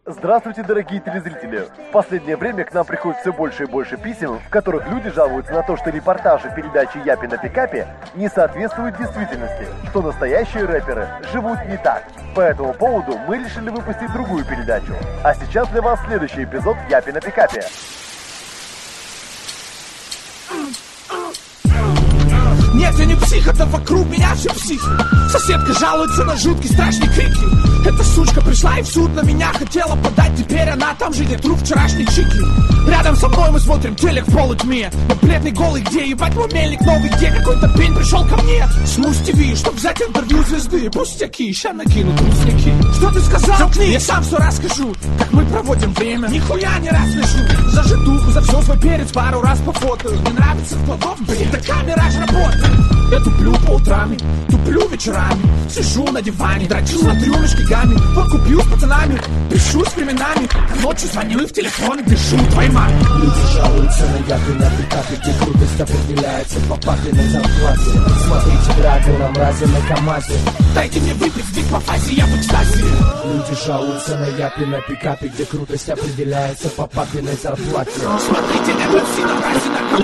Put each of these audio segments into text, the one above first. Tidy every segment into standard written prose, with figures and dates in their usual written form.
Здравствуйте, дорогие телезрители! В последнее время к нам приходит все больше и больше писем, в которых люди жалуются на то, что репортажи передачи «Япи на пикапе» не соответствуют действительности, что настоящие рэперы живут не так. По этому поводу мы решили выпустить другую передачу. А сейчас для вас следующий эпизод «Япи на пикапе». Нет, я не псих, это вокруг меня все психи. Соседка жалуется на жуткие страшные крики. Эта сучка пришла и в суд на меня хотела подать. Теперь она там же, где труп вчерашней чики. Рядом со мной мы смотрим телек в полутьме. Но бледный голый где, ебать мой мельник новый где. Какой-то пень пришел ко мне с Муз-ТВ, чтоб взять интервью звезды. Пустяки, ща накинут русняки. Что ты сказал? Заткни, я сам все расскажу. Как мы проводим время, нихуя не рассмешу. За житуху, за все свой перец пару раз пофотаю. Не нравится плодов, блин, да камера ж работает. Я туплю по утрам, туплю вечерами. Сижу на диване, дрочу над рюмочками. Покупью с пацанами, пишу с временами. Ночью звоню и в телефон дышу твоей маме. Люди жалуются на япи на пикапе, где крутость определяется по папиной зарплате. Смотрите, Драгу на мразе на КамАЗе. Дайте мне выпить в по фазе, я в экстазе. Люди жалуются на япи на пикапе, где крутость определяется по папиной зарплате. Смотрите, МФС на мразе на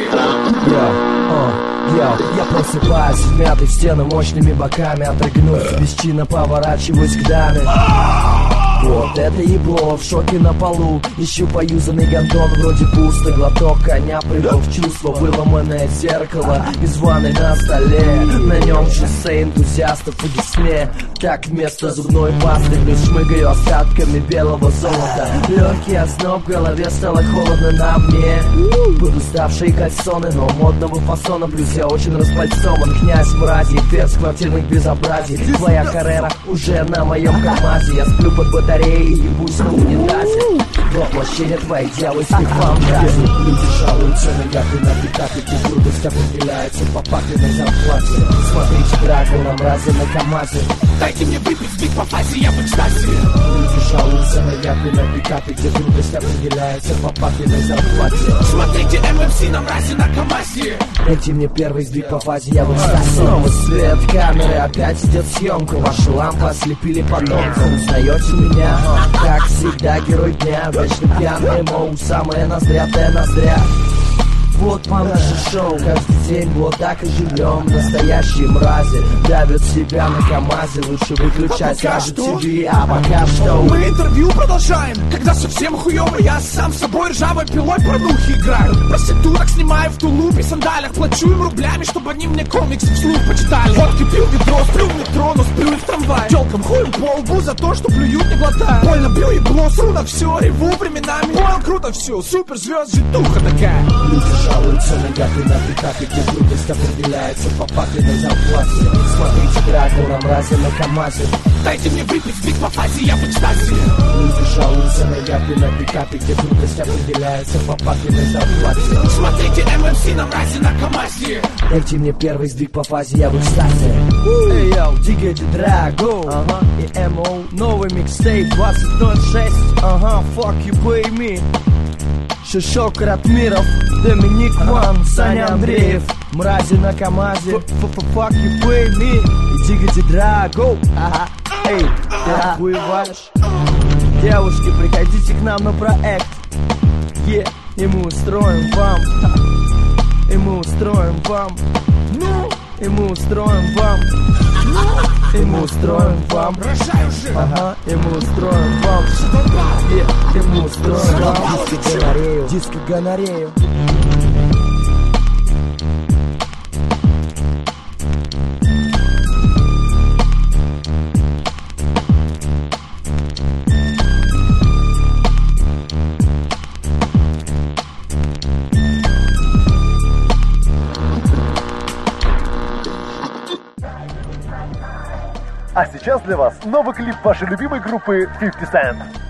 КамАЗе. Я просыпаюсь, вмятый в стены мощными боками. Отрыгнусь, бесчинно поворачиваюсь к даме. Вот это ебло, в шоке на полу. Ищу поюзанный гондон, вроде пусто. Глоток коня привел в чувство. Выломанное зеркало из ванной на столе. На нем шоссе энтузиастов и Диснея. Так вместо зубной пасты плюс шмыгаю остатками белого золота. Легкий озноб в голове, стало холодно на мне. Подуставшие кальсоны, но модного фасона. Плюс я очень распальцован, князь мрази, перц квартирных безобразий. Твоя карьера уже на моем КамАЗе. Я сплю под батареей и ебусь в унитазе. Воплощение твоей дьявольской фантазии. Люди жалуются на япи на пикапе, где крутость определяется по папиной зарплате. Смотрите, Драгу на мразе на КамАЗе. Дайте мне выпить в по фазе, я в экстазе. Люди жалуются на япи на пикапе, где крутость определяется по папиной зарплате. Смотрите, МФС на мразе на КамАЗе. Дайте мне первый сдвиг по фазе, я в экстазе. Снова свет, камеры, опять идет съемка. Ваши лампы ослепили потомка. Узнаете меня? Как всегда, герой дня. Вечно пьяный, моу, самая ноздрятая ноздря. Вот по наше шоу, каждый день вот так и живем. Настоящие мрази давят себя на КамАЗе. Лучше выключать сразу ТВ, а пока что мы интервью продолжаем. Когда совсем хуёво, я сам с собой ржавой пилой порнухи играю. Проституток снимаю в тулупе, сандалях. Плачу им рублями, чтобы они мне комиксы вслух почитали. Водки пил ведро, сплю в метро, но сплю и в трамвае. Тёлкам хуем по лбу за то, что плюют не глотая. Больно бью ебло, сру на всё, реву временами. Понял, круто всё, суперзвёзд, житуха такая. Жалуются на япи на пикапе, где крутость определяется по папиной зарплате. Смотрите, Драгу на мразе на КамАЗе. Дайте мне выпить в по фазе, я в экстазе. Люди жалуются на япи на пикапе, где крутость определяется по папиной зарплате. Смотрите, МФС на мразе на КамАЗе. Дайте мне первый сдвиг по фазе, я в экстазе. Эй, йоу, Дигайте Драгу, и МО, новый микстейп 2006, fuck you pay me. Шишок Ратмиров, Доминик Ван, Саня Андреев, мрази на КамАЗе, fuck you pay me. И Дигайте Драгу, эй, ты охуеваешь? Девушки, приходите к нам на проект, и мы устроим вам, и мы устроим вам, и мы устроим вам, и мы устроим вам, и мы устроим вам, и мы устроим вам диско-гонорею. А сейчас для вас новый клип вашей любимой группы 50 Cent.